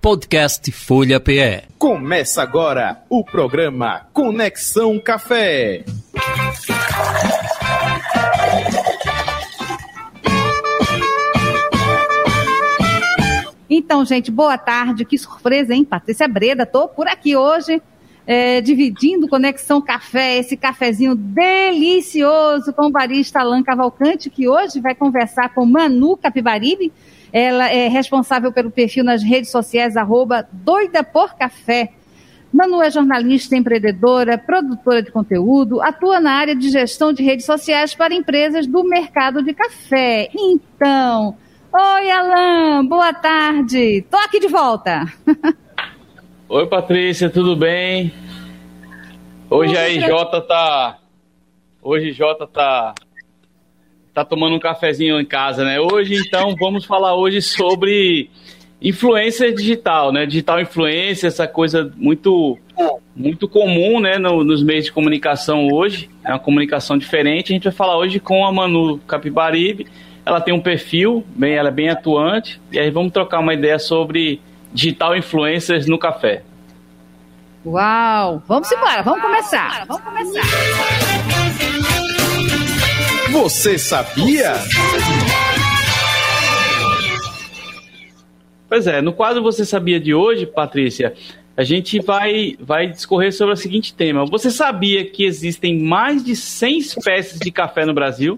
Podcast Folha PE. Começa agora o programa Conexão Café. Então, gente, boa tarde. Que surpresa, hein? Patrícia Breda, tô por aqui hoje, dividindo Conexão Café, esse cafezinho delicioso com o barista Alan Cavalcante, que hoje vai conversar com Manu Capibaribe. Ela é responsável pelo perfil nas redes sociais, @doidaporcafé. Manu é jornalista, empreendedora, produtora de conteúdo, atua na área de gestão de redes sociais para empresas do mercado de café. Então, oi Alan, boa tarde, tô aqui de volta. Oi Patrícia, tudo bem? Hoje a Jota tá tomando um cafezinho em casa, né? Hoje, então, vamos falar hoje sobre influência digital, né? Digital influência, essa coisa muito comum, né? Nos meios de comunicação hoje. É uma comunicação diferente. A gente vai falar hoje com a Manu Capibaribe. Ela tem um perfil, ela é bem atuante. E aí vamos trocar uma ideia sobre digital influencers no café. Uau! Vamos embora, vamos começar. Você sabia? Pois é, no quadro Você Sabia de hoje, Patrícia, a gente vai discorrer sobre o seguinte tema. Você sabia que existem mais de 100 espécies de café no Brasil?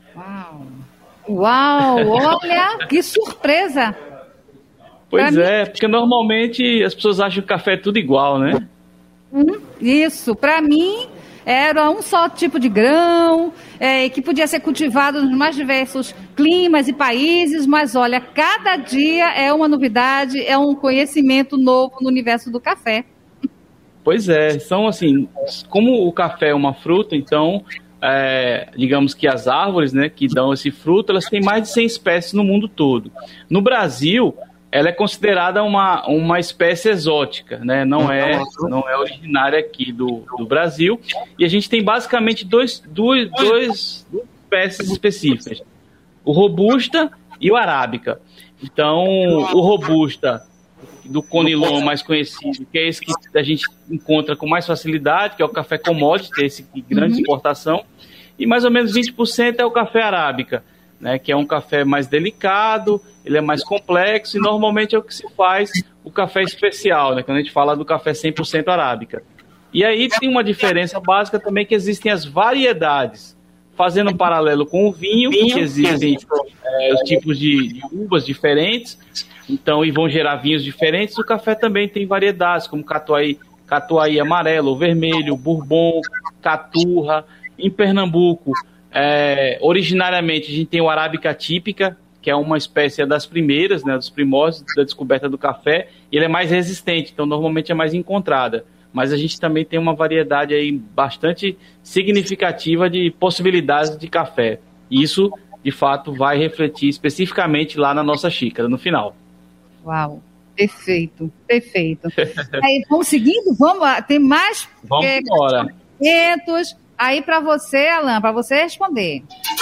Uau, olha, que surpresa! Pois é, porque normalmente as pessoas acham que o café é tudo igual, né? Isso, para mim era um só tipo de grão, que podia ser cultivado nos mais diversos climas e países, mas olha, cada dia é uma novidade, é um conhecimento novo no universo do café. Pois é, são assim, como o café é uma fruta, então, digamos que as árvores, né, que dão esse fruto, elas têm mais de 100 espécies no mundo todo. No Brasil, ela é considerada uma espécie exótica, né? Não é originária aqui do Brasil. E a gente tem basicamente duas espécies específicas, o Robusta e o Arábica. Então, o Robusta, do Conilon mais conhecido, que é esse que a gente encontra com mais facilidade, que é o café commodity, esse de grande exportação, e mais ou menos 20% é o café Arábica, né, que é um café mais delicado, ele é mais complexo e normalmente é o que se faz o café especial, né, quando a gente fala do café 100% arábica. E aí tem uma diferença básica também, que existem as variedades, fazendo um paralelo com o vinho, que existem os tipos de uvas diferentes, então, e vão gerar vinhos diferentes. O café também tem variedades, como catuai amarelo, ou vermelho, bourbon, caturra. Em Pernambuco, originariamente a gente tem o Arábica típica, que é uma espécie das primeiras, né, dos primórdios da descoberta do café, e ele é mais resistente, então normalmente é mais encontrada. Mas a gente também tem uma variedade aí bastante significativa de possibilidades de café. E isso, de fato, vai refletir especificamente lá na nossa xícara, no final. Uau, perfeito. Aí, vamos seguindo? Tem mais... Vamos embora. Aí para você, Alan, para você responder.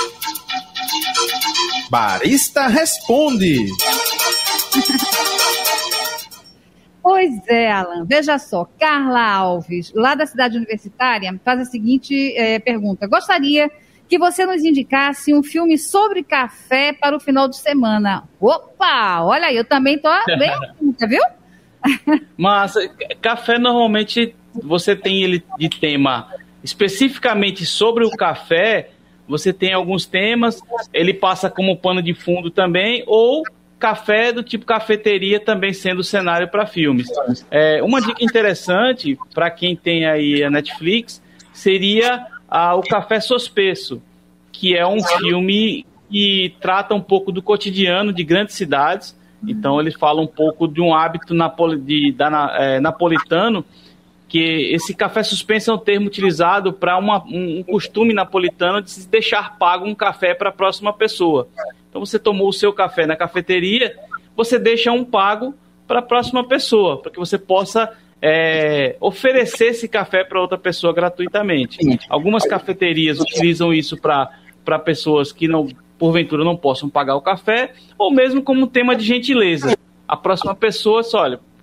Barista Responde. Pois é, Alan. Veja só, Carla Alves, lá da cidade universitária, faz a seguinte pergunta. Gostaria que você nos indicasse um filme sobre café para o final de semana. Opa, olha aí, eu também tô bem atenta, viu? Mas café normalmente você tem ele de tema especificamente sobre o café. Você tem alguns temas, ele passa como pano de fundo também, ou café do tipo cafeteria também sendo cenário para filmes. Uma dica interessante para quem tem aí a Netflix seria o Café Sospeso, que é um filme que trata um pouco do cotidiano de grandes cidades. Então ele fala um pouco de um hábito napolitano, que esse café suspenso é um termo utilizado para um costume napolitano de se deixar pago um café para a próxima pessoa. Então você tomou o seu café na cafeteria, você deixa um pago para a próxima pessoa, para que você possa oferecer esse café para outra pessoa gratuitamente. Algumas cafeterias utilizam isso para pessoas que porventura não possam pagar o café, ou mesmo como tema de gentileza. A próxima pessoa, olha,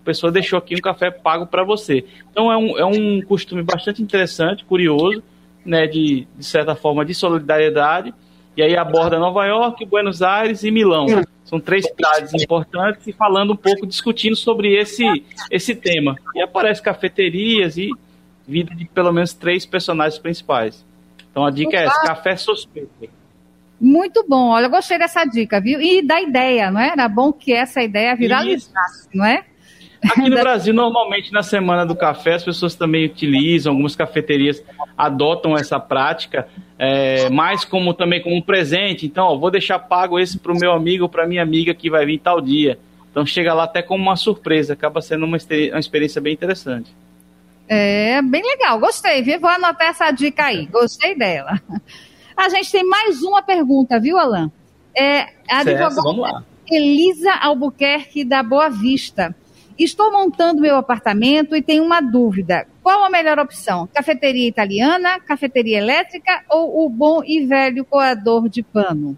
pessoa deixou aqui um café pago para você. Então é um costume bastante interessante, curioso, né, de certa forma de solidariedade, e aí aborda Nova York, Buenos Aires e Milão. São 3 cidades importantes e falando um pouco, discutindo sobre esse tema. E aparece cafeterias e vida de pelo menos 3 personagens principais. Então a dica é essa, café suspeito. Muito bom, olha, eu gostei dessa dica, viu? E da ideia, não é? Era bom que essa ideia viralizasse, não é? Aqui no Brasil, normalmente, na Semana do Café, as pessoas também utilizam, algumas cafeterias adotam essa prática, mais também como um presente. Então, ó, vou deixar pago esse para o meu amigo ou para minha amiga que vai vir tal dia. Então, chega lá até como uma surpresa, acaba sendo uma experiência bem interessante. É, bem legal, gostei, viu? Vou anotar essa dica aí, gostei dela. A gente tem mais uma pergunta, viu, Alain? A advogada Elisa Albuquerque, da Boa Vista. Estou montando meu apartamento e tenho uma dúvida. Qual a melhor opção? Cafeteria italiana, cafeteria elétrica ou o bom e velho coador de pano?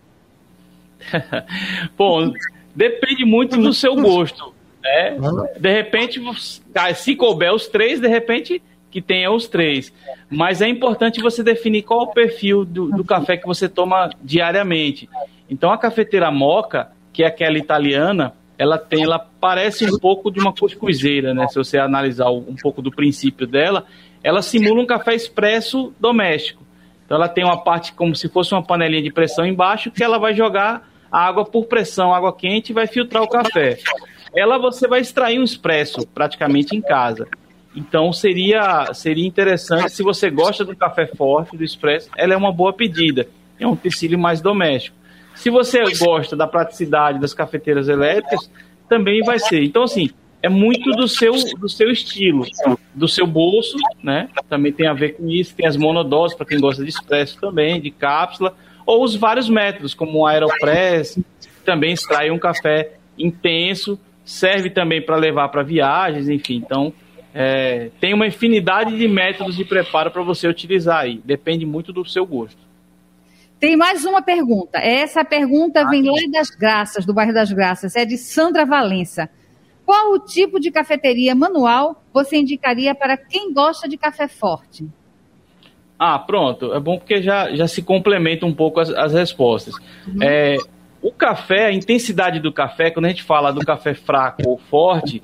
Bom, depende muito do seu gosto, né? De repente, se couber os 3, de repente que tenha os 3. Mas é importante você definir qual é o perfil do café que você toma diariamente. Então, a cafeteira Moka, que é aquela italiana, ela parece um pouco de uma cuscuzeira, né? Se você analisar um pouco do princípio dela, ela simula um café expresso doméstico. Então ela tem uma parte como se fosse uma panelinha de pressão embaixo, que ela vai jogar a água por pressão, água quente, e vai filtrar o café. Você vai extrair um expresso praticamente em casa. Então seria interessante, se você gosta do café forte, do expresso, ela é uma boa pedida. É um utensílio mais doméstico. Se você gosta da praticidade das cafeteiras elétricas, também vai ser. Então, assim, é muito do seu estilo, do seu bolso, né? Também tem a ver com isso. Tem as monodoses, para quem gosta de expresso também, de cápsula, ou os vários métodos, como o Aeropress, que também extrai um café intenso, serve também para levar para viagens, enfim. Então, tem uma infinidade de métodos de preparo para você utilizar aí. Depende muito do seu gosto. Tem mais uma pergunta. Essa pergunta vem lá das Graças, do bairro das Graças. É de Sandra Valença. Qual o tipo de cafeteria manual você indicaria para quem gosta de café forte? Pronto. É bom porque já se complementa um pouco as respostas. O café, a intensidade do café, quando a gente fala do café fraco ou forte,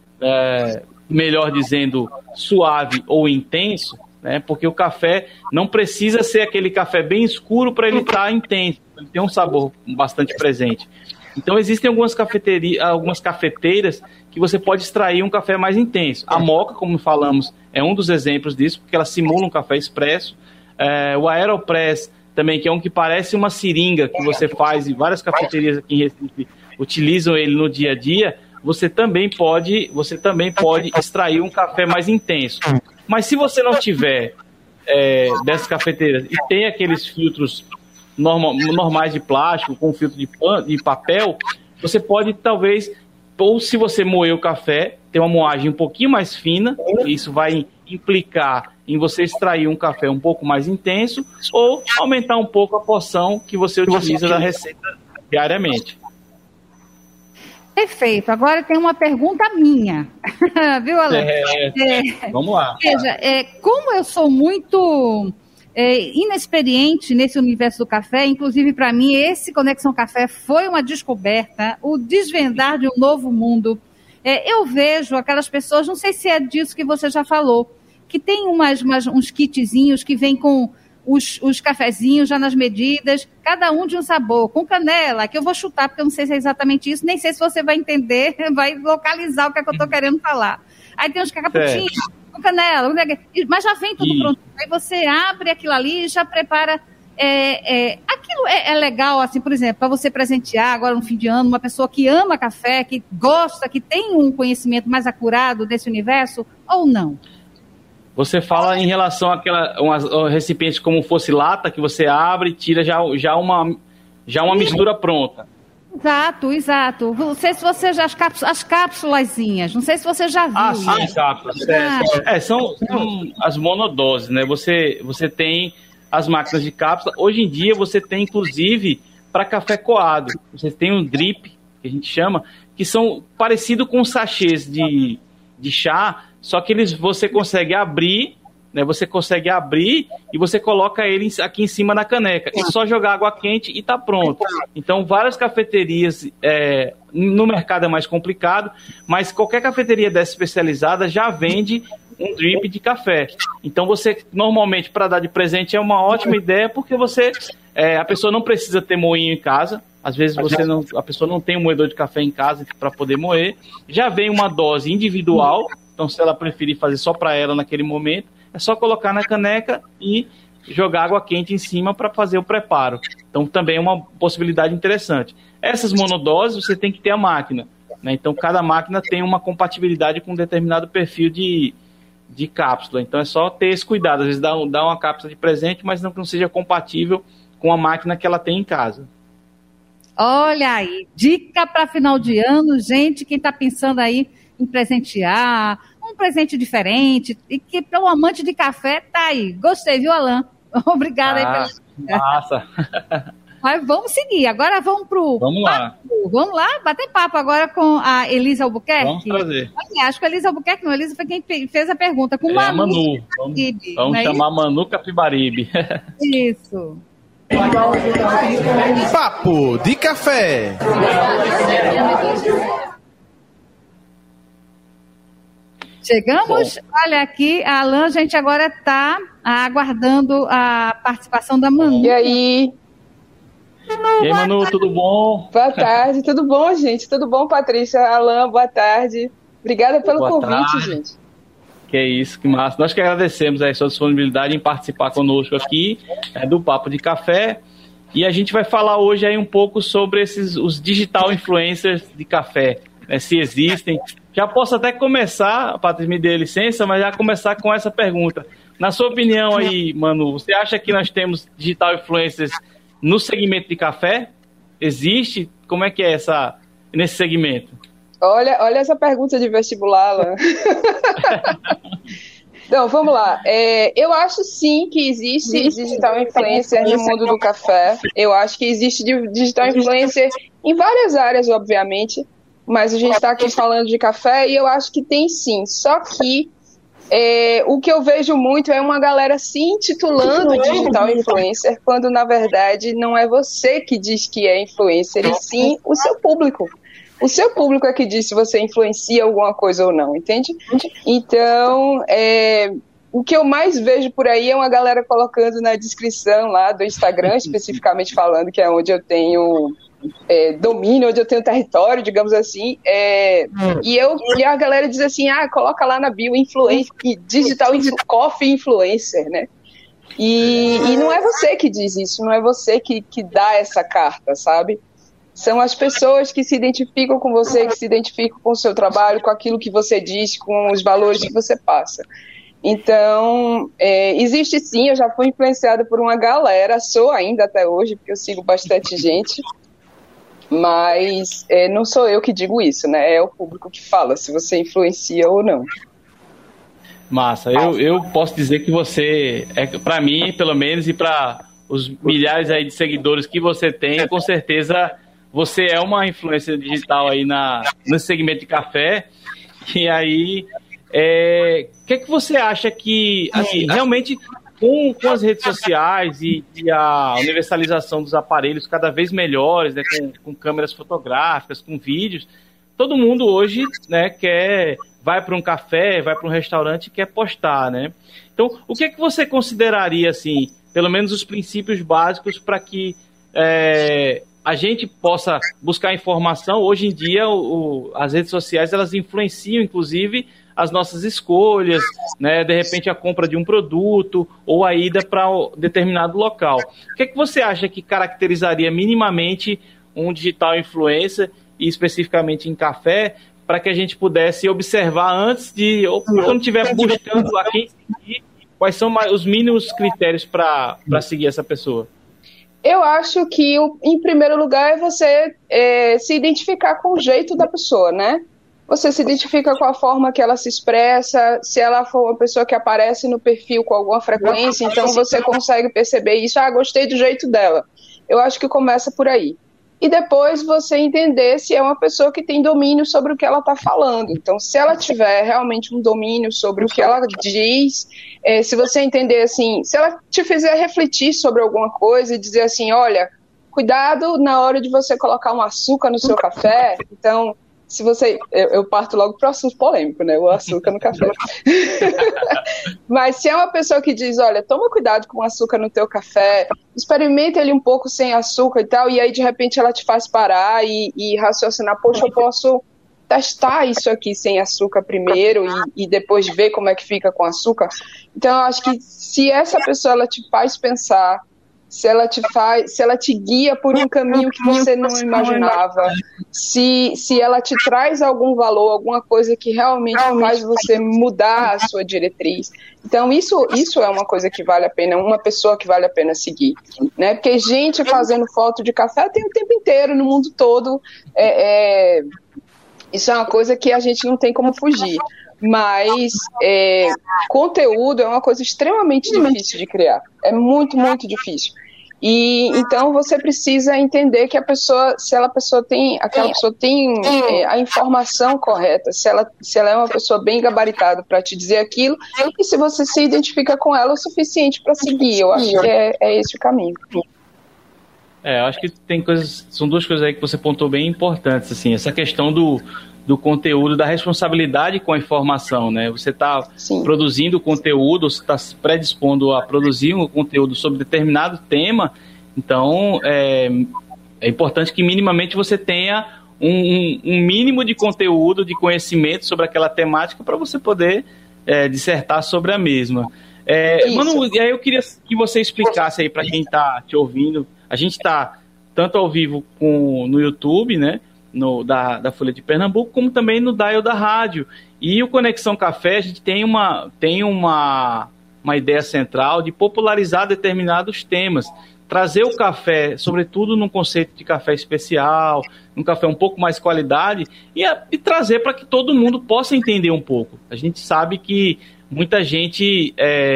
melhor dizendo, suave ou intenso, né? Porque o café não precisa ser aquele café bem escuro para ele estar intenso, ele tem um sabor bastante presente. Então existem algumas cafeteiras que você pode extrair um café mais intenso. A Moka, como falamos, é um dos exemplos disso, porque ela simula um café expresso. O Aeropress também, que é um que parece uma seringa que você faz, e várias cafeterias aqui em Recife utilizam ele no dia a dia. Você também pode extrair um café mais intenso. Mas se você não tiver dessas cafeteiras e tem aqueles filtros normais de plástico, com filtro de papel, você pode talvez, ou se você moer o café, ter uma moagem um pouquinho mais fina, isso vai implicar em você extrair um café um pouco mais intenso, ou aumentar um pouco a porção que você utiliza da receita diariamente. Perfeito. Agora tem uma pergunta minha. Viu, Alain? Vamos lá. Veja, como eu sou muito inexperiente nesse universo do café, inclusive para mim esse Conexão Café foi uma descoberta, o desvendar de um novo mundo. Eu vejo aquelas pessoas, não sei se é disso que você já falou, que tem uns kitzinhos que vêm com os cafezinhos já nas medidas, cada um de um sabor, com canela, que eu vou chutar, porque eu não sei se é exatamente isso, nem sei se você vai entender, vai localizar o que é que eu estou querendo falar. Aí tem uns cappuccinos, com canela, mas já vem tudo pronto. Aí você abre aquilo ali e já prepara. Aquilo é legal, assim, por exemplo, para você presentear agora no fim de ano, uma pessoa que ama café, que gosta, que tem um conhecimento mais acurado desse universo, ou não? Você fala em relação àquela recipiente como fosse lata, que você abre e tira já uma mistura pronta. Exato. Não sei se você já... As cápsulazinhas, não sei se você já viu. Sim, cápsulas. São as monodoses, né? Você tem as máquinas de cápsula. Hoje em dia você tem, inclusive, para café coado. Você tem um drip, que a gente chama, que são parecidos com sachês de chá, só que você consegue abrir, né? Você consegue abrir e você coloca ele aqui em cima na caneca. É só jogar água quente e tá pronto. Então, várias cafeterias, no mercado é mais complicado, mas qualquer cafeteria dessa especializada já vende um drip de café. Então, você, normalmente, para dar de presente é uma ótima ideia, porque a pessoa não precisa ter moinho em casa. Às vezes a pessoa não tem um moedor de café em casa para poder moer. Já vem uma dose individual, então se ela preferir fazer só para ela naquele momento, é só colocar na caneca e jogar água quente em cima para fazer o preparo. Então também é uma possibilidade interessante. Essas monodoses você tem que ter a máquina, né? Então cada máquina tem uma compatibilidade com um determinado perfil de cápsula. Então é só ter esse cuidado. Às vezes dá uma cápsula de presente, mas não seja compatível com a máquina que ela tem em casa. Olha aí, dica para final de ano, gente, quem está pensando aí em presentear, um presente diferente, e que para o amante de café, tá aí. Gostei, viu, Alain? Obrigada aí pela... Massa! Mas vamos seguir, agora vamos Vamos lá. Vamos lá, bater papo agora com a Elisa Albuquerque. Vamos trazer. Acho que a Elisa Albuquerque, não, a Elisa foi quem fez a pergunta. Com a Manu. Vamos chamar a Manu Capibaribe. Isso. Papo de Café. Chegamos, olha aqui, a Alain, a gente agora está aguardando a participação da Manu. E aí? E aí, Manu, tudo bom? Boa tarde, tudo bom, gente? Tudo bom, Patrícia? Alain, boa tarde. Obrigada pelo convite, gente. Que é isso, que massa. Nós que agradecemos a sua disponibilidade em participar conosco aqui do Papo de Café. E a gente vai falar hoje aí um pouco sobre os digital influencers de café, né, se existem. Já posso até começar, Patrícia, me dê licença, mas já começar com essa pergunta. Na sua opinião aí, Manu, você acha que nós temos digital influencers no segmento de café? Existe? Como é que é nesse segmento? Olha essa pergunta de vestibular, Alain. Então, vamos lá. Eu acho sim que existe digital influencer no mundo do café. Eu acho que existe digital influencer em várias áreas, obviamente, mas a gente está aqui falando de café e eu acho que tem sim. Só que o que eu vejo muito é uma galera se intitulando digital influencer, quando na verdade não é você que diz que é influencer, e sim o seu público. O seu público é que diz se você influencia alguma coisa ou não, entende? Então, o que eu mais vejo por aí é uma galera colocando na descrição lá do Instagram, especificamente falando que é onde eu tenho domínio, onde eu tenho território, digamos assim, e a galera diz assim, coloca lá na bio influencer, digital coffee influencer, né? E não é você que diz isso, não é você que dá essa carta, sabe? São as pessoas que se identificam com você, que se identificam com o seu trabalho, com aquilo que você diz, com os valores que você passa. Então, existe sim, eu já fui influenciada por uma galera, sou ainda até hoje, porque eu sigo bastante gente, mas não sou eu que digo isso, né? É o público que fala se você influencia ou não. Massa, eu posso dizer que você, para mim, pelo menos, e para os milhares aí de seguidores que você tem, com certeza você é uma influência digital aí nesse segmento de café. E aí, o que você acha que, assim, realmente, com as redes sociais e a universalização dos aparelhos cada vez melhores, né, com câmeras fotográficas, com vídeos, todo mundo hoje, né, vai para um café, vai para um restaurante e quer postar, né? Então, o que você consideraria, assim, pelo menos os princípios básicos para que a gente possa buscar informação? Hoje em dia, as redes sociais, elas influenciam, inclusive, as nossas escolhas, né? De repente, a compra de um produto ou a ida para determinado local. O que você acha que caracterizaria minimamente um digital influencer, e especificamente em café, para que a gente pudesse observar antes ou quando estiver buscando a quem seguir, quais são os mínimos critérios para seguir essa pessoa? Eu acho que, em primeiro lugar, é você se identificar com o jeito da pessoa, né? Você se identifica com a forma que ela se expressa, se ela for uma pessoa que aparece no perfil com alguma frequência, então você consegue perceber isso, gostei do jeito dela. Eu acho que começa por aí. e depois você entender se é uma pessoa que tem domínio sobre o que ela está falando. Então, se ela tiver realmente um domínio sobre o que ela diz, se você entender assim, se ela te fizer refletir sobre alguma coisa e dizer assim, olha, cuidado na hora de você colocar um açúcar no seu café. Então, se você... Eu parto logo para o assunto polêmico, né? O açúcar no café. Mas se é uma pessoa que diz, olha, toma cuidado com o açúcar no teu café, experimenta ele um pouco sem açúcar e tal, e aí de repente ela te faz parar e raciocinar, poxa, eu posso testar isso aqui sem açúcar primeiro e depois ver como é que fica com açúcar. Então, eu acho que se essa pessoa ela te faz pensar, se ela te guia por um caminho que você não imaginava, se ela te traz algum valor, alguma coisa que realmente faz você mudar a sua diretriz. Então, isso é uma coisa que vale a pena, uma pessoa que vale a pena seguir, né? Porque gente fazendo foto de café tem o tempo inteiro, no mundo todo. Isso é uma coisa que a gente não tem como fugir. Mas conteúdo é uma coisa extremamente difícil de criar. É muito, muito difícil. E então você precisa entender que aquela pessoa tem a informação correta, se ela é uma pessoa bem gabaritada para te dizer aquilo, e se você se identifica com ela o suficiente para seguir. Eu acho que é esse o caminho. Eu acho que são duas coisas aí que você pontuou bem importantes, assim, essa questão do conteúdo, da responsabilidade com a informação, né? Você está produzindo conteúdo, você está se predispondo a produzir um conteúdo sobre determinado tema, então é importante que minimamente você tenha um mínimo de conteúdo, de conhecimento sobre aquela temática para você poder dissertar sobre a mesma. Manu, e aí eu queria que você explicasse aí para quem está te ouvindo. A gente está tanto ao vivo no YouTube, né? Da Folha de Pernambuco, como também no dial da rádio. E o Conexão Café, a gente tem uma ideia central de popularizar determinados temas, trazer o café, sobretudo num conceito de café especial, um café um pouco mais qualidade, e trazer para que todo mundo possa entender um pouco. A gente sabe que muita gente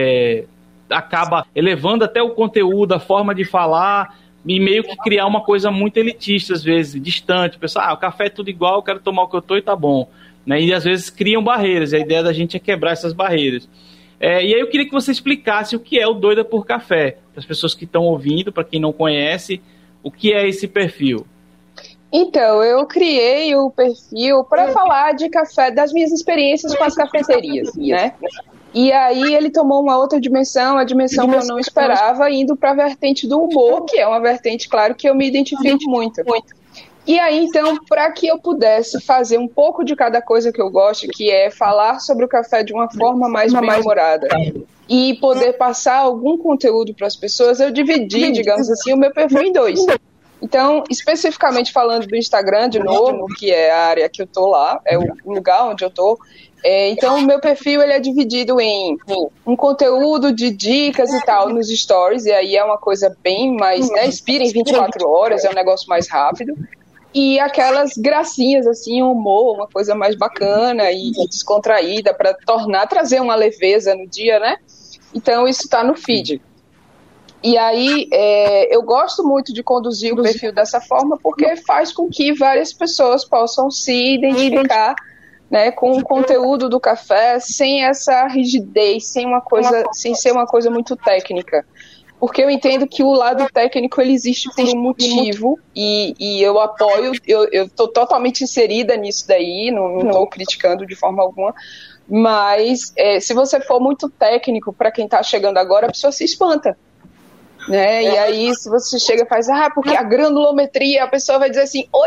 acaba elevando até o conteúdo, a forma de falar, e meio que criar uma coisa muito elitista, às vezes, distante. Pensar, o café é tudo igual, eu quero tomar o que eu tô e tá bom. Né? E às vezes criam barreiras, a ideia da gente é quebrar essas barreiras. E aí eu queria que você explicasse o que é o Doida por Café, para as pessoas que estão ouvindo, para quem não conhece, o que é esse perfil? Então, eu criei o perfil para falar de café, das minhas experiências com as cafeterias, né? E aí ele tomou uma outra dimensão, a dimensão que eu não esperava, indo para a vertente do humor, que é uma vertente, claro, que eu me identifico muito. E aí, então, para que eu pudesse fazer um pouco de cada coisa que eu gosto, que é falar sobre o café de uma forma mais bem-humorada, e poder passar algum conteúdo para as pessoas, eu dividi, digamos assim, o meu perfil em dois. Então, especificamente falando do Instagram, de novo, que é a área que eu tô lá, é o lugar onde eu tô. Então, o meu perfil ele é dividido em um conteúdo de dicas e tal nos stories, e aí é uma coisa bem mais, né, inspira em 24 horas, é um negócio mais rápido. E aquelas gracinhas, assim, um humor, uma coisa mais bacana e descontraída para trazer uma leveza no dia, né? Então, isso tá no feed. E aí, eu gosto muito de conduzir o perfil dessa forma porque faz com que várias pessoas possam se identificar, né, com o conteúdo do café sem essa rigidez, sem ser uma coisa muito técnica. Porque eu entendo que o lado técnico ele existe por um motivo e eu apoio, eu estou totalmente inserida nisso daí, não estou criticando de forma alguma, mas se você for muito técnico para quem está chegando agora, a pessoa se espanta. Né? E aí, se você chega e faz, porque a granulometria, a pessoa vai dizer assim, oi?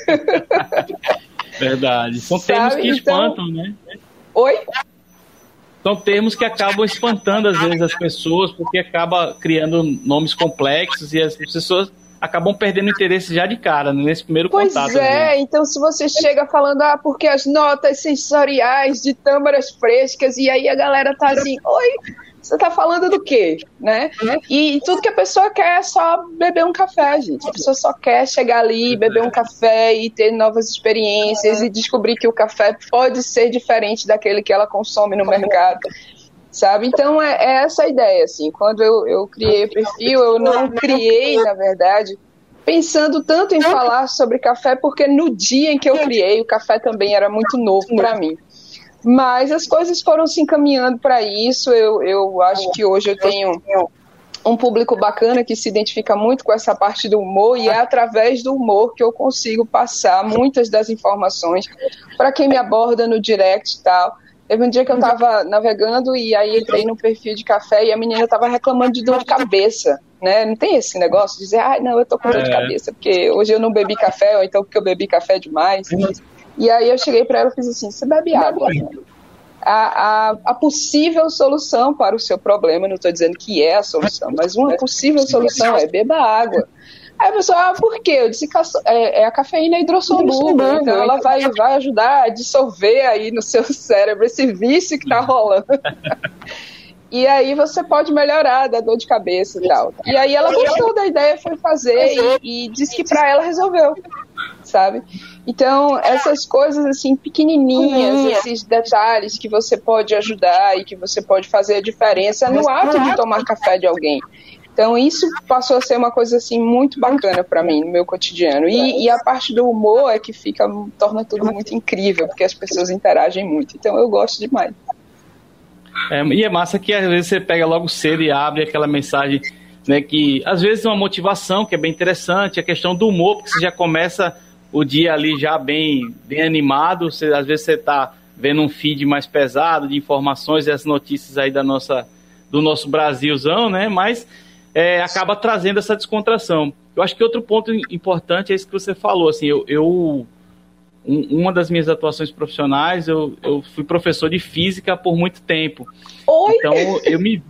Verdade. São termos que espantam, né? Oi? São termos que acabam espantando, às vezes, as pessoas, porque acaba criando nomes complexos e as pessoas acabam perdendo interesse já de cara, nesse primeiro contato. Pois então se você chega falando, porque as notas sensoriais de tâmaras frescas, e aí a galera tá assim, oi? Você tá falando do quê, né? E tudo que a pessoa quer é só beber um café, gente. A pessoa só quer chegar ali, beber um café e ter novas experiências e descobrir que o café pode ser diferente daquele que ela consome no mercado, sabe? Então é essa a ideia, assim. Quando eu criei o perfil, eu não criei, na verdade, pensando tanto em falar sobre café, porque no dia em que eu criei, o café também era muito novo para mim. Mas as coisas foram se encaminhando para isso. Eu acho que hoje eu tenho um público bacana que se identifica muito com essa parte do humor, e é através do humor que eu consigo passar muitas das informações para quem me aborda no direct e tal. Teve um dia que eu estava navegando e aí entrei no perfil de café e a menina estava reclamando de dor de cabeça, né? Não tem esse negócio de dizer, não, eu tô com dor de cabeça porque hoje eu não bebi café, ou então porque eu bebi café demais. E aí eu cheguei para ela e fiz assim, você bebe água? A possível solução para o seu problema, não estou dizendo que é a solução, mas uma possível solução é beba água. Aí a pessoa, por quê? Eu disse que é a cafeína hidrossolúvel, então ela vai ajudar a dissolver aí no seu cérebro esse vício que está rolando. E aí você pode melhorar da dor de cabeça e tal. E aí ela gostou da ideia, foi fazer e disse que para ela resolveu, sabe? Então, essas coisas assim pequenininhas, esses detalhes que você pode ajudar e que você pode fazer a diferença no ato de tomar café de alguém. Então, isso passou a ser uma coisa assim muito bacana para mim no meu cotidiano. E a parte do humor é que torna tudo muito incrível, porque as pessoas interagem muito. Então, eu gosto demais. E é massa que às vezes você pega logo cedo e abre aquela mensagem, né, que às vezes é uma motivação que é bem interessante, a questão do humor, porque você já começa o dia ali já bem animado, às vezes você está vendo um feed mais pesado de informações e as notícias aí do nosso Brasilzão, né, mas acaba trazendo essa descontração. Eu acho que outro ponto importante é isso que você falou, assim, uma das minhas atuações profissionais, eu fui professor de física por muito tempo. Oi? Então, eu me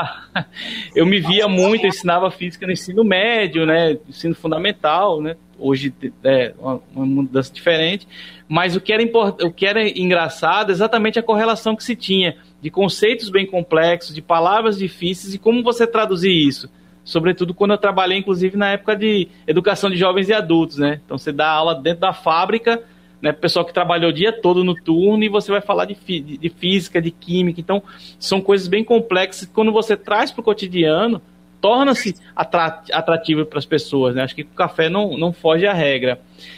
via muito, eu ensinava física no ensino médio, né, ensino fundamental, né, hoje é uma mudança diferente, mas o que era engraçado é exatamente a correlação que se tinha de conceitos bem complexos, de palavras difíceis e como você traduzir isso. Sobretudo quando eu trabalhei, inclusive, na época de educação de jovens e adultos, né? Então, você dá aula dentro da fábrica, né, pessoal que trabalhou o dia todo no turno, e você vai falar de física, de química. Então, são coisas bem complexas que quando você traz para o cotidiano, torna-se atrativo para as pessoas, né? Acho que o café não foge à regra.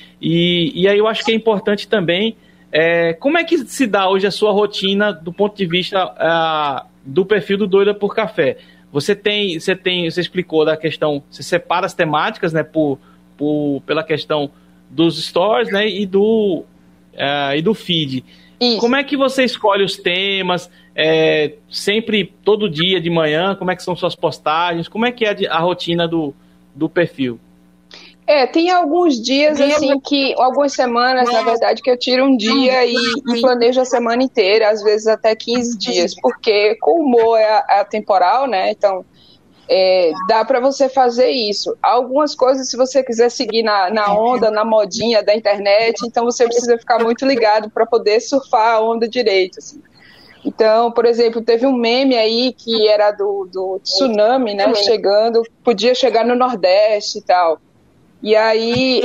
E aí eu acho que é importante também, como é que se dá hoje a sua rotina do ponto de vista do perfil do Doida por Café? Você explicou da questão, você separa as temáticas, né, pela questão dos stories, né, e do feed. Isso. Como é que você escolhe os temas? Sempre, todo dia de manhã, como é que são suas postagens? Como é que é a rotina do perfil? Tem alguns dias, assim, algumas semanas, na verdade, que eu tiro um dia e planejo a semana inteira, às vezes até 15 dias, porque com o humor é atemporal, né, então dá para você fazer isso. Algumas coisas, se você quiser seguir na onda, na modinha da internet, então você precisa ficar muito ligado para poder surfar a onda direito, assim. Então, por exemplo, teve um meme aí que era do tsunami, né, podia chegar no Nordeste e tal. E aí,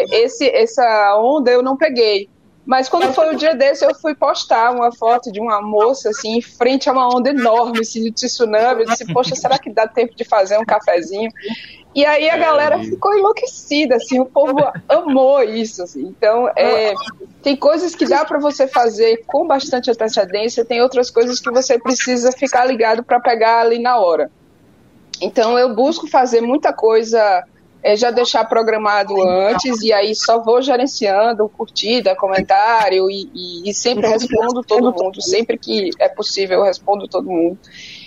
essa onda eu não peguei. Mas quando foi o dia desse, eu fui postar uma foto de uma moça, assim, em frente a uma onda enorme, assim, de tsunami. Eu disse, poxa, será que dá tempo de fazer um cafezinho? E aí a galera ficou enlouquecida, assim, o povo amou isso, assim. Então, tem coisas que dá para você fazer com bastante antecedência, tem outras coisas que você precisa ficar ligado para pegar ali na hora. Então, eu busco fazer muita coisa... já deixar programado antes, e aí só vou gerenciando curtida, comentário, e sempre respondo todo mundo, sempre que é possível eu respondo todo mundo.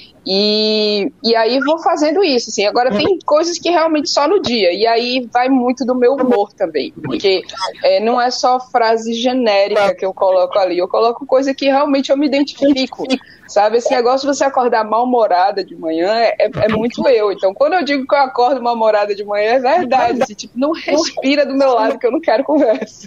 E aí vou fazendo isso, assim. Agora tem coisas que realmente só no dia, e aí vai muito do meu humor também, porque não é só frase genérica que eu coloco ali, eu coloco coisa que realmente eu me identifico, sabe? Esse negócio de você acordar mal-humorada de manhã é muito eu. Então, quando eu digo que eu acordo mal-humorada de manhã, é verdade, assim, tipo, não respira do meu lado que eu não quero conversa.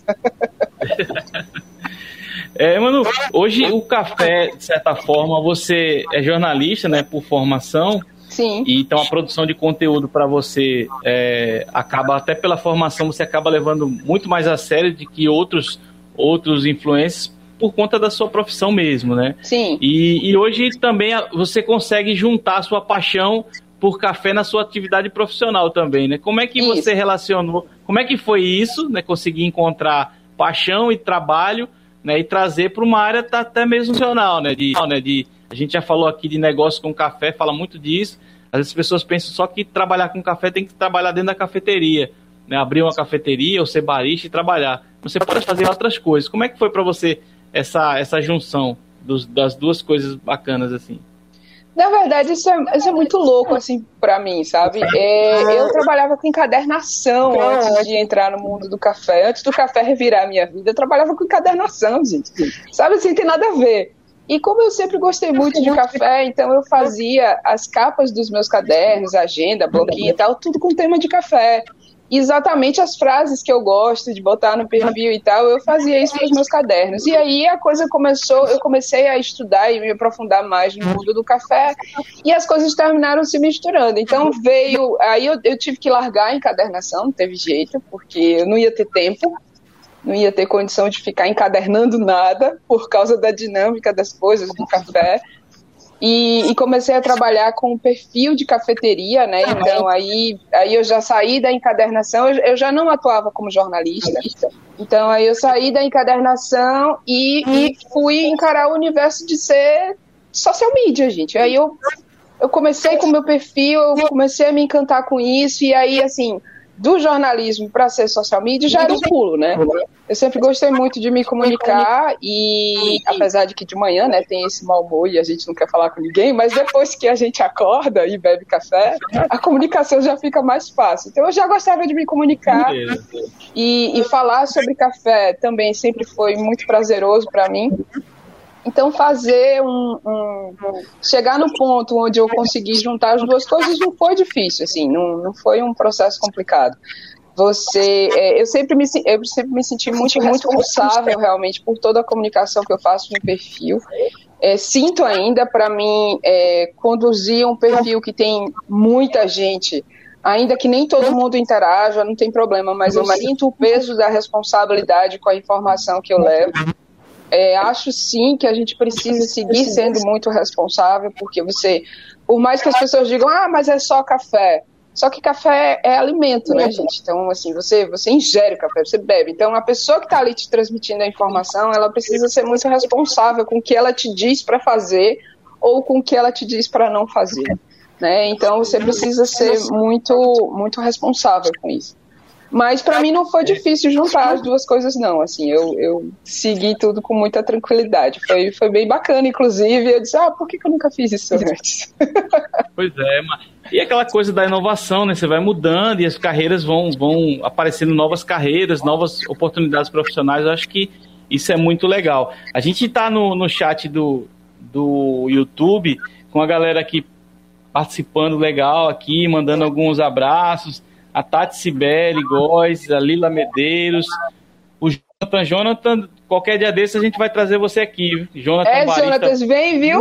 Manu, hoje o café, de certa forma, você é jornalista, né, por formação. Sim. E então a produção de conteúdo para você acaba, até pela formação, você acaba levando muito mais a sério do que outros influencers por conta da sua profissão mesmo, né? Sim. E hoje também você consegue juntar a sua paixão por café na sua atividade profissional também, né? Como é que você relacionou, como é que foi isso, né? Conseguir encontrar paixão e trabalho, né? E trazer para uma área até mesmo funcional, né? A gente já falou aqui de negócio com café, fala muito disso. Às vezes as pessoas pensam só que trabalhar com café tem que trabalhar dentro da cafeteria, né? Abrir uma cafeteria ou ser barista e trabalhar. Você pode fazer outras coisas. Como é que foi para você essa junção das duas coisas bacanas, assim? Na verdade, isso é muito louco, assim, pra mim, sabe? Eu trabalhava com encadernação antes de entrar no mundo do café. Antes do café revirar a minha vida, eu trabalhava com encadernação, gente. Sabe, assim, tem nada a ver. E como eu sempre gostei muito de café, então eu fazia as capas dos meus cadernos, agenda, bloquinho e tal, tudo com tema de café. Exatamente as frases que eu gosto de botar no perfil e tal, eu fazia isso nos meus cadernos. E aí a coisa começou, eu comecei a estudar e me aprofundar mais no mundo do café, e as coisas terminaram se misturando. Então aí eu tive que largar a encadernação, não teve jeito, porque eu não ia ter tempo, não ia ter condição de ficar encadernando nada, por causa da dinâmica das coisas do café. E comecei a trabalhar com o perfil de cafeteria, né? Então, aí eu já saí da encadernação, eu já não atuava como jornalista. Então, aí eu saí da encadernação e fui encarar o universo de ser social media, gente. Aí eu comecei com o meu perfil, eu comecei a me encantar com isso, e aí, assim, do jornalismo para ser social media já era um pulo, né? Eu sempre gostei muito de me comunicar e apesar de que de manhã, né, tem esse mau humor e a gente não quer falar com ninguém, mas depois que a gente acorda e bebe café, a comunicação já fica mais fácil. Então eu já gostava de me comunicar e falar sobre café também sempre foi muito prazeroso para mim. Então fazer chegar no ponto onde eu consegui juntar as duas coisas não foi difícil, assim, não foi um processo complicado. Eu sempre me senti muito responsável realmente por toda a comunicação que eu faço no perfil. Sinto ainda, para mim, conduzir um perfil que tem muita gente, ainda que nem todo mundo interaja, não tem problema, mas eu sinto o peso da responsabilidade com a informação que eu levo. Acho sim que a gente precisa seguir sendo muito responsável, porque por mais que as pessoas digam, mas é só café, só que café é alimento, né, gente? Então, assim, você ingere o café, você bebe. Então, a pessoa que está ali te transmitindo a informação, ela precisa ser muito responsável com o que ela te diz para fazer ou com o que ela te diz para não fazer, né? Então, você precisa ser muito, muito responsável com isso. Mas para mim não foi difícil juntar as duas coisas, não. Assim, eu segui tudo com muita tranquilidade. Foi bem bacana, inclusive. Eu disse, por que eu nunca fiz isso antes? Pois é, e aquela coisa da inovação, né? Você vai mudando e as carreiras vão aparecendo novas carreiras, novas oportunidades profissionais. Eu acho que isso é muito legal. A gente está no chat do YouTube com a galera aqui participando legal aqui, mandando alguns abraços. A Tati Cibele Góes, a Lila Medeiros, o Jonathan, qualquer dia desse a gente vai trazer você aqui. Barista, Jonathan, vem, viu?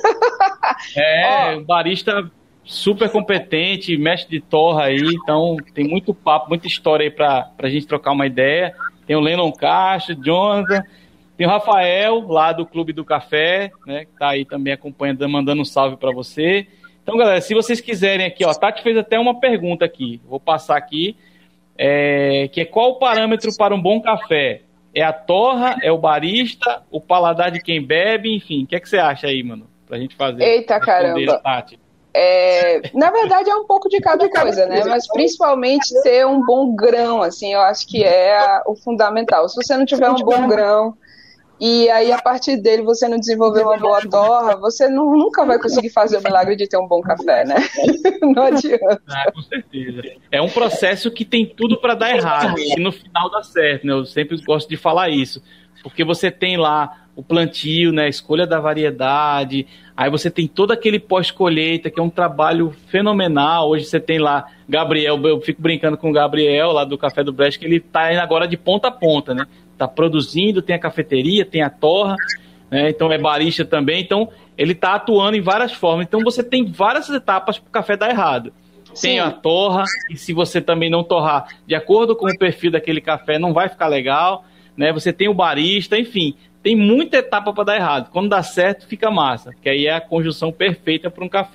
Um barista super competente, mestre de torra aí, então tem muito papo, muita história aí pra gente trocar uma ideia. Tem o Lennon Castro, Jonathan, tem o Rafael, lá do Clube do Café, né, que tá aí também acompanhando, mandando um salve pra você. Então, galera, se vocês quiserem aqui, a Tati fez até uma pergunta aqui, vou passar aqui, que é qual o parâmetro para um bom café? É a torra, é o barista, o paladar de quem bebe, enfim, o que é que você acha aí, mano, pra gente fazer? Eita, caramba! Tati. Na verdade é um pouco de cada coisa, né? Mas principalmente ter um bom grão, assim, eu acho que é o fundamental. Se você não tiver um bom grão, e aí a partir dele você não desenvolver uma boa torra, você nunca vai conseguir fazer o milagre de ter um bom café, né? Não adianta. Com certeza. É um processo que tem tudo para dar errado e no final dá certo, né? Eu sempre gosto de falar isso, porque você tem lá o plantio, né? A escolha da variedade, aí você tem todo aquele pós-colheita, que é um trabalho fenomenal. Hoje você tem lá Gabriel, eu fico brincando com o Gabriel lá do Café do Brecht, que ele tá indo agora de ponta a ponta, né? Tá produzindo, tem a cafeteria, tem a torra, né? Então é barista também, então ele tá atuando em várias formas. Então você tem várias etapas para o café dar errado. Sim. Tem a torra, e se você também não torrar de acordo com o perfil daquele café, não vai ficar legal, né? Você tem o barista, enfim, tem muita etapa para dar errado. Quando dá certo, fica massa, que aí é a conjunção perfeita para um café.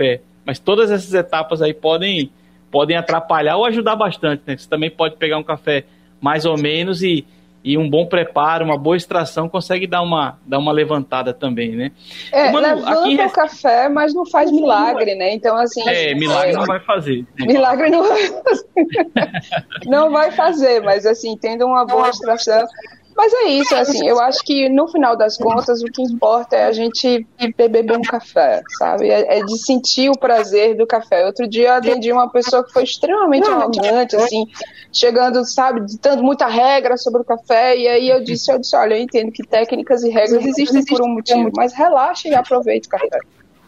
Mas todas essas etapas aí podem atrapalhar ou ajudar bastante, né? Você também pode pegar um café mais ou menos e um bom preparo, uma boa extração consegue dar uma levantada também, né? Levanta o café, mas não faz milagre, né? Então, assim... milagre não vai fazer. Milagre não vai fazer. Não vai fazer, mas, assim, tendo uma boa extração... Mas é isso, assim, eu acho que no final das contas o que importa é a gente beber bom café, sabe? É de sentir o prazer do café. Outro dia eu atendi uma pessoa que foi extremamente arrogante, assim, chegando, sabe, ditando muita regra sobre o café, e aí eu disse, olha, eu entendo que técnicas e regras existem por um motivo, mas relaxa e aproveite o café.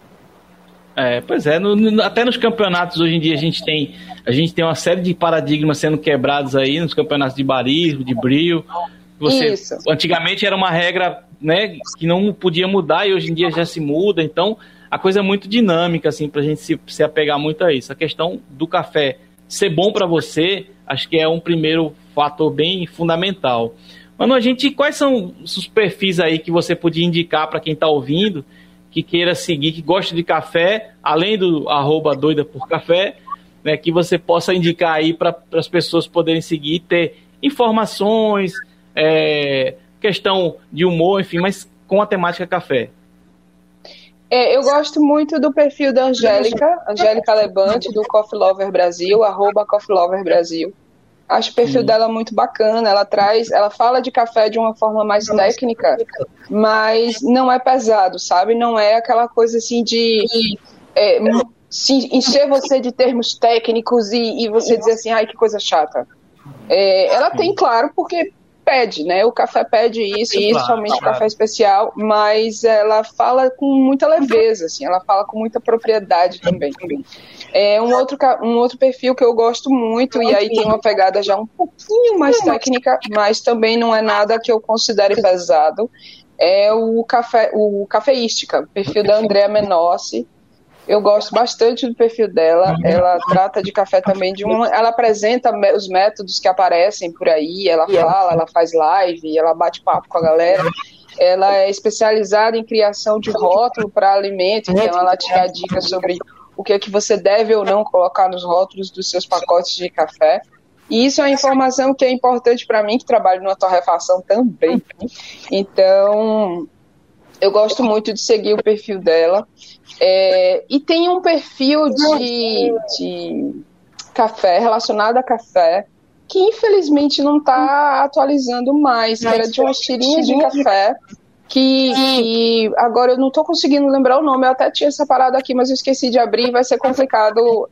Pois é, até nos campeonatos hoje em dia a gente tem uma série de paradigmas sendo quebrados aí, nos campeonatos de barismo, de bril. Antigamente era uma regra, né, que não podia mudar e hoje em dia já se muda, então a coisa é muito dinâmica, assim, pra gente se apegar muito a isso. A questão do café ser bom para você, acho que é um primeiro fator bem fundamental. Manu, quais são os perfis aí que você podia indicar para quem está ouvindo, que queira seguir, que gosta de café, além do @doidaporcafé, né, que você possa indicar aí para as pessoas poderem seguir, ter informações, questão de humor, enfim, mas com a temática café. Eu gosto muito do perfil da Angélica Lebante, do Coffee Lover Brasil, @Coffee Lover Brasil. Acho o perfil dela muito bacana, ela fala de café de uma forma mais técnica, mas não é pesado, sabe? Não é aquela coisa assim de encher você de termos técnicos e você dizer assim, ai, que coisa chata. Ela tem, claro, porque pede, né? O café pede isso, principalmente o café especial, mas ela fala com muita leveza, assim, ela fala com muita propriedade também. Um outro perfil que eu gosto muito, e aí tem uma pegada já um pouquinho mais técnica, mas também não é nada que eu considere pesado, é o Cafeística, o perfil da Andrea Menossi. Eu gosto bastante do perfil dela. Ela trata de café também ela apresenta os métodos que aparecem por aí, ela fala, ela faz live, ela bate papo com a galera. Ela é especializada em criação de rótulo para alimento, então ela te dá dicas sobre o que é que você deve ou não colocar nos rótulos dos seus pacotes de café. E isso é uma informação que é importante para mim, que trabalho numa torrefação também. Então, eu gosto muito de seguir o perfil dela. E tem um perfil de café, relacionado a café, que infelizmente não está atualizando mais, que era de umas tirinhas de café, que agora eu não estou conseguindo lembrar o nome, eu até tinha separado aqui, mas eu esqueci de abrir e vai ser complicado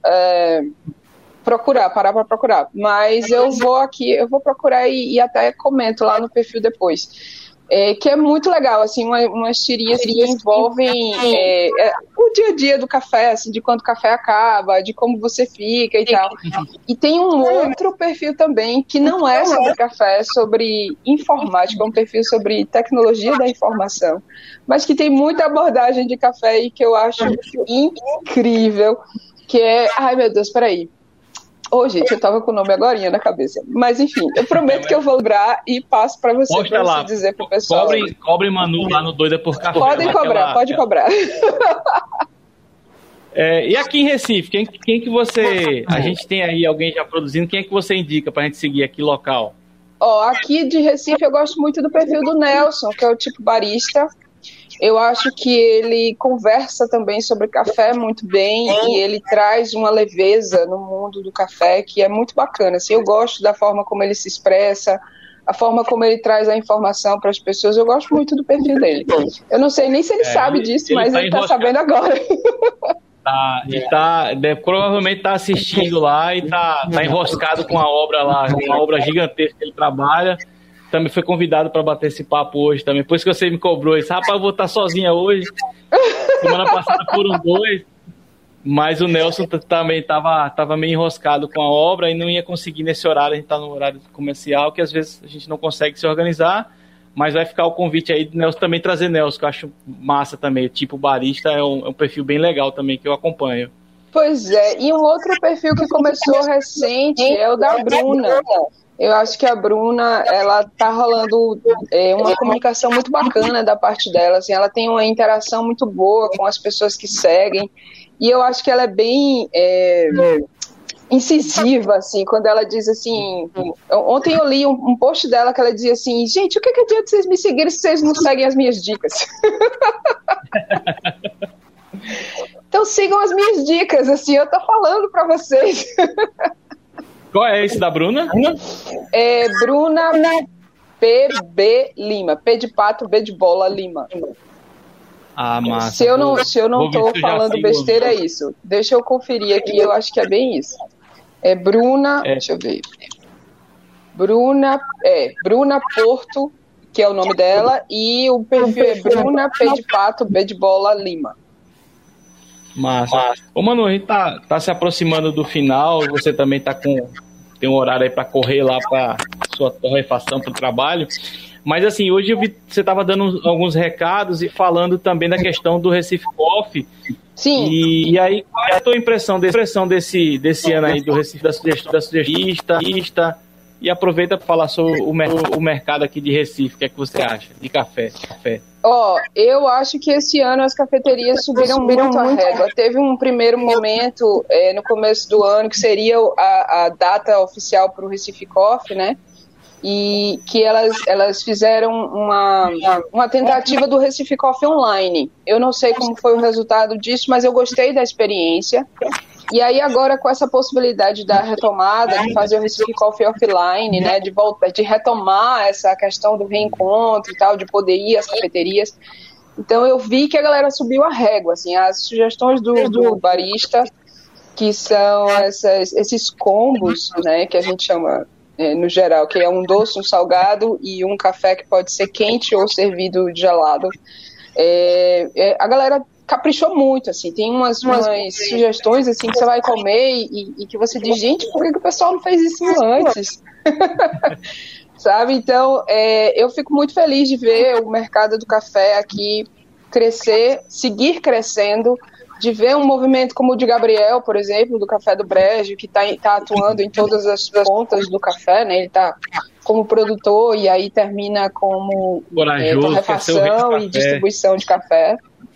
parar para procurar. Mas eu vou procurar e até comento lá no perfil depois. Que é muito legal, assim, umas tirinhas que envolvem o dia a dia do café, assim, de quando o café acaba, de como você fica e tal. E tem um outro perfil também, que não é sobre café, é sobre informática, é um perfil sobre tecnologia da informação, mas que tem muita abordagem de café e que eu acho incrível, que é... Ai, meu Deus, peraí. Gente, eu tava com o nome agorinha na cabeça. Mas, enfim, eu prometo que eu vou lembrar e passo pra você, pra você dizer pro pessoal. Cobre Manu lá no Doida por Café. Pode cobrar. E aqui em Recife, quem que você... A gente tem aí alguém já produzindo, quem é que você indica pra gente seguir aqui local? Aqui de Recife eu gosto muito do perfil do Nelson, que é o tipo barista. Eu acho que ele conversa também sobre café muito bem e ele traz uma leveza no mundo do café que é muito bacana. Assim, eu gosto da forma como ele se expressa, a forma como ele traz a informação para as pessoas. Eu gosto muito do perfil dele. Eu não sei nem se ele sabe disso, mas ele está sabendo agora. Provavelmente está assistindo lá e está enroscado com a obra lá, uma obra gigantesca que ele trabalha. Também foi convidado para bater esse papo hoje também. Por isso que você me cobrou isso. Rapaz, eu vou estar sozinha hoje. Semana passada foram 2. Mas o Nelson também estava meio enroscado com a obra e não ia conseguir nesse horário. A gente está no horário comercial, que às vezes a gente não consegue se organizar. Mas vai ficar o convite aí do Nelson também trazer Nelson, que eu acho massa também. O tipo barista é um perfil bem legal também, que eu acompanho. Pois é, e um outro perfil que começou recente é o da Bruna. Eu acho que a Bruna, ela tá rolando uma comunicação muito bacana da parte dela, assim, ela tem uma interação muito boa com as pessoas que seguem, e eu acho que ela é bem incisiva, assim, quando ela diz assim... Ontem eu li um post dela que ela dizia assim, gente, o que adianta vocês me seguirem se vocês não seguem as minhas dicas? Então sigam as minhas dicas, assim, eu tô falando pra vocês. Qual é esse da Bruna? É Bruna PB Lima, P de pato, B de bola, Lima. Ah, massa. Se eu não tô falando besteira, é isso. Deixa eu conferir aqui, eu acho que é bem isso. É Bruna, deixa eu ver. Bruna Porto, que é o nome dela, e o perfil é Bruna P de pato, B de bola, Lima. Massa. Ô, Manu, a gente tá se aproximando do final, você também tem um horário aí para correr lá para sua torrefação, para o trabalho, mas assim, hoje eu vi que você estava dando alguns recados e falando também da questão do Recife Coffee. Sim. E aí, qual é a tua impressão desse ano aí do Recife, da sujeista? E aproveita para falar sobre o mercado aqui de Recife, o que é que você acha de café? Eu acho que esse ano as cafeterias subiram muito a régua. Teve um primeiro momento no começo do ano, que seria a data oficial para o Recife Coffee, né? E que elas fizeram uma tentativa do Recife Coffee online. Eu não sei como foi o resultado disso, mas eu gostei da experiência. E aí agora, com essa possibilidade da retomada, de fazer o Recife Coffee offline, né, de retomar essa questão do reencontro e tal, de poder ir às cafeterias. Então eu vi que a galera subiu a régua, assim, as sugestões do barista, que são esses combos, né, que a gente chama, no geral, que é um doce, um salgado e um café que pode ser quente ou servido gelado. A galera caprichou muito, assim, tem umas sugestões, assim, que você vai comer e que você diz, gente, por que o pessoal não fez isso antes? Sabe? Então, eu fico muito feliz de ver o mercado do café aqui crescer, seguir crescendo, de ver um movimento como o de Gabriel, por exemplo, do Café do Brejo, que tá atuando em todas as pontas do café, né? Ele está como produtor e aí termina como torrefação e distribuição de café.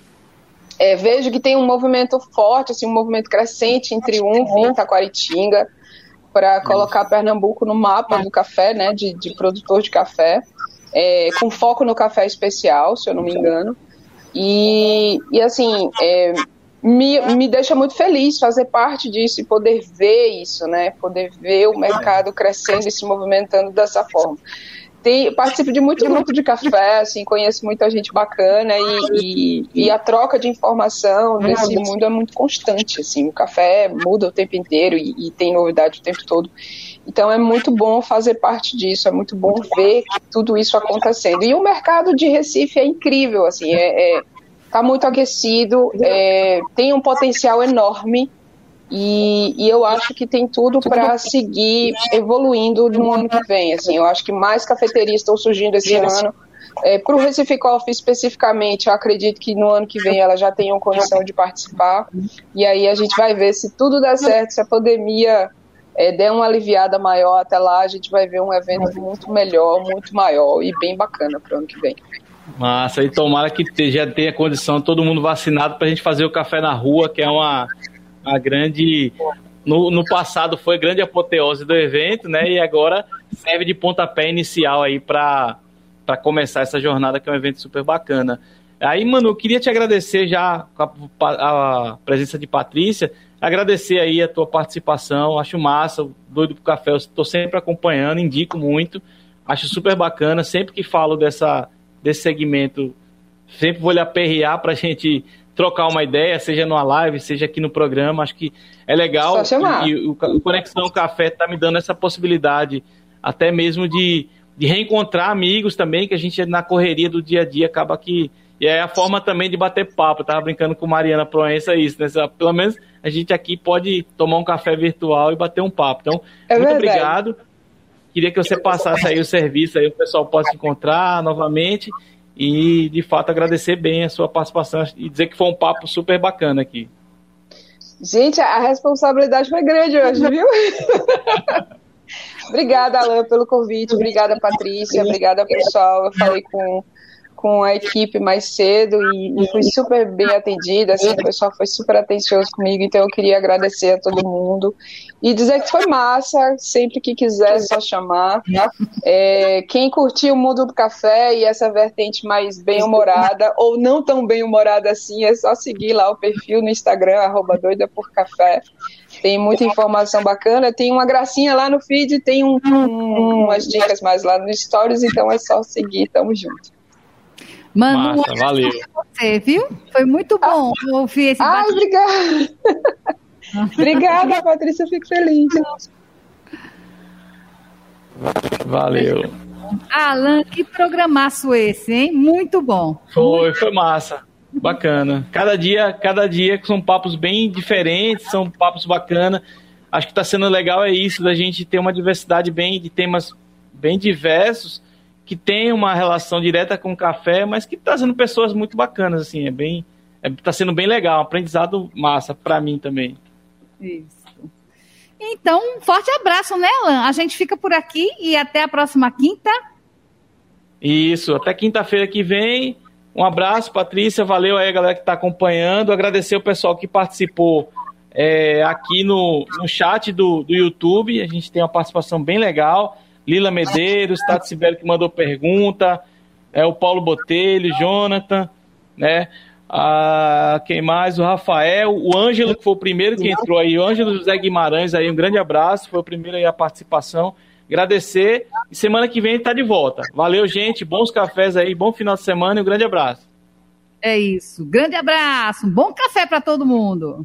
Vejo que tem um movimento forte, assim, um movimento crescente em Triunfo e Taquaritinga, para colocar Pernambuco no mapa do café, né, de produtor de café, com foco no café especial, se eu não me engano. E assim, me deixa muito feliz fazer parte disso e poder ver isso, né, poder ver o mercado crescendo e se movimentando dessa forma. Participo de muito grupo de café, assim, conheço muita gente bacana e a troca de informação nesse mundo é muito constante, assim, o café muda o tempo inteiro e tem novidade o tempo todo, então é muito bom fazer parte disso, é muito bom ver tudo isso acontecendo, e o mercado de Recife é incrível, assim, tá muito aquecido, tem um potencial enorme. E eu acho que tem tudo para seguir evoluindo no ano que vem. Assim, eu acho que mais cafeterias estão surgindo esse ano. Para o Recife Coffee especificamente, eu acredito que no ano que vem elas já tenham condição de participar. E aí a gente vai ver se tudo der certo, se a pandemia der uma aliviada maior até lá, a gente vai ver um evento muito melhor, muito maior e bem bacana para o ano que vem. Massa, e tomara que já tenha condição, todo mundo vacinado, para a gente fazer o café na rua, que é a grande... No passado foi a grande apoteose do evento, né? E agora serve de pontapé inicial aí para começar essa jornada, que é um evento super bacana. Aí, Manu, eu queria te agradecer já a presença de Patrícia, agradecer aí a tua participação, acho massa, doido pro café, eu estou sempre acompanhando, indico muito, acho super bacana, sempre que falo desse segmento, sempre vou lhe aperrear pra gente trocar uma ideia, seja numa live, seja aqui no programa, acho que é legal. Só chamar. E o Conexão Café está me dando essa possibilidade, até mesmo de reencontrar amigos também, que a gente na correria do dia a dia acaba que... E é a forma também de bater papo, eu tava brincando com Mariana Proença isso, né? Pelo menos a gente aqui pode tomar um café virtual e bater um papo. Então, muito obrigado. Queria que você passasse aí o serviço, aí o pessoal pode se encontrar novamente. E, de fato, agradecer bem a sua participação e dizer que foi um papo super bacana aqui. Gente, a responsabilidade foi grande hoje, viu? Obrigada, Alan, pelo convite. Obrigada, Patrícia. Obrigada, pessoal. Eu falei com a equipe mais cedo e fui super bem atendida, assim, o pessoal foi super atencioso comigo, então eu queria agradecer a todo mundo e dizer que foi massa, sempre que quiser é só chamar. Quem curtiu o mundo do café e essa vertente mais bem-humorada, ou não tão bem-humorada assim, é só seguir lá o perfil no Instagram, @doidaporcafé. Tem muita informação bacana, tem uma gracinha lá no feed, tem umas dicas mais lá no Stories, então é só seguir, tamo junto. Mano, massa, valeu. Você, viu? Foi muito bom ouvir esse bate-papo. Obrigada. Obrigada, Patrícia, eu fico feliz. Valeu. Alan, que programaço esse, hein? Muito bom. Foi massa. Bacana. Cada dia são papos bem diferentes, são papos bacanas. Acho que está sendo legal isso, da gente ter uma diversidade de temas bem diversos, que tem uma relação direta com o café, mas que está sendo pessoas muito bacanas, assim, tá sendo bem legal, um aprendizado massa para mim também. Isso. Então, um forte abraço, né, Alan? A gente fica por aqui e até a próxima quinta. Isso, até quinta-feira que vem. Um abraço, Patrícia, valeu aí a galera que está acompanhando, agradecer o pessoal que participou aqui no chat do YouTube, a gente tem uma participação bem legal. Lila Medeiros, Tati Sibeli que mandou pergunta, o Paulo Botelho, Jonathan, né? Quem mais? O Rafael, o Ângelo, que foi o primeiro que entrou aí, o Ângelo José Guimarães, aí, um grande abraço, foi o primeiro aí a participação. Agradecer, e semana que vem tá de volta. Valeu, gente, bons cafés aí, bom final de semana e um grande abraço. É isso, grande abraço, um bom café para todo mundo.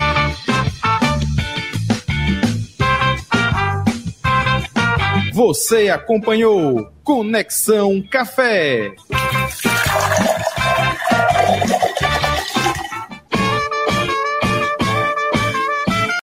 Você acompanhou Conexão Café.